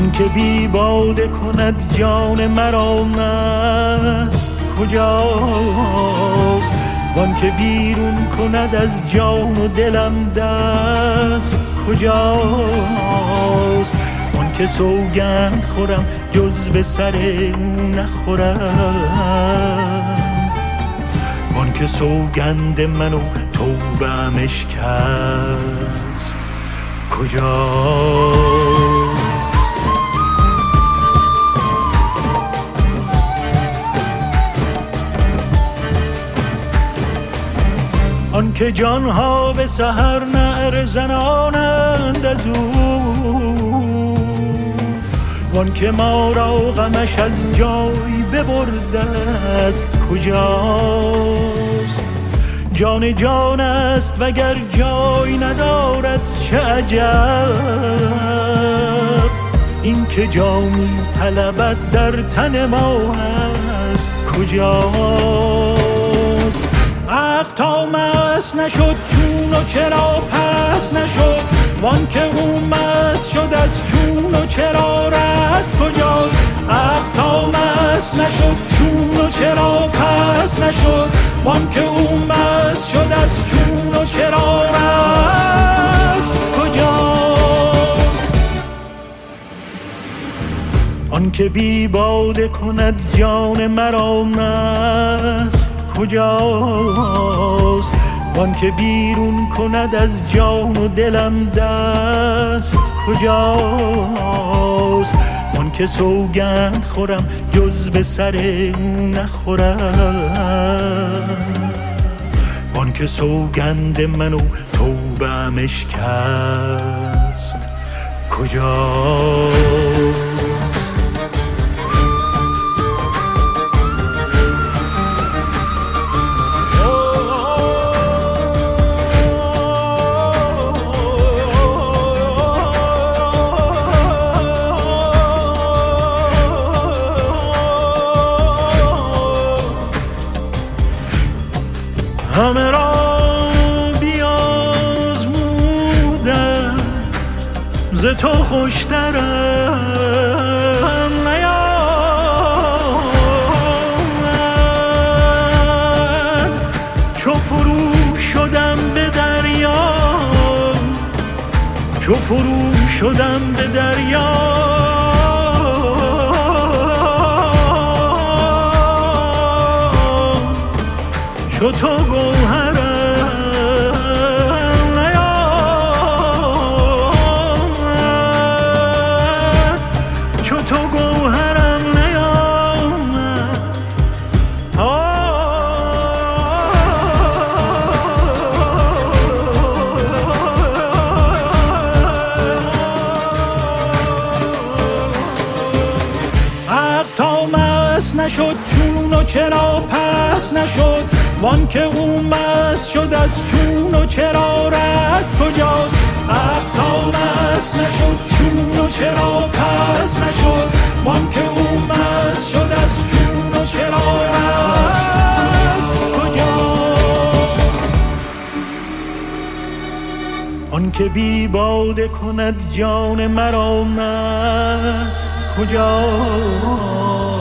وان که بی باده کند جان مرا مست کجاست؟ وان که بیرون کند از جان و دلم دست کجاست؟ وان که سوگند خورم جز به سر او نخورم، وان که سوگند منو توبه‌ام اشکست کجاست؟ آن که جانها به سحر نعره زنانند از او، وان که ما را غمش از جای ببرده است کجاست؟ جان جان است وگر جای ندارد چه عجب، این که جانی طلبت در تن ما هست کجاست؟ عقل تا مست نشد چون و چرا پس نشد، وان که او مست شد از چون و چرا رست کجاست؟ عقل تا مست نشد چون و چرا پس نشد، وان که او مست شد از چون و چرا رست کجاست؟ آن که بی باده کند جان مرا مست کجاست؟ وان که بیرون کند از جان و دلم دست کجاست؟ وان که سوگند خورم جز به سر او نخورم، وان که سوگند منو توبه‌ام اشکست کجاست؟ همه را بیازمودم ز تو خوشترم نیامد، چو فرو شدم به دریا، چو فرو شدم به دریا، چو تو گوهرم نیامد، چو تو گوهرم نیامد. عقل تا مست نشد چون و چرا پس نشد، وان که او مست شد از چون و چرا رست کجاست؟ عقل تا مست نشد چون و چرا پس نشد، وان که او مست شد از چون و چرا رست کجاست؟ آن که بی باده کند جان مرا مست کجاست؟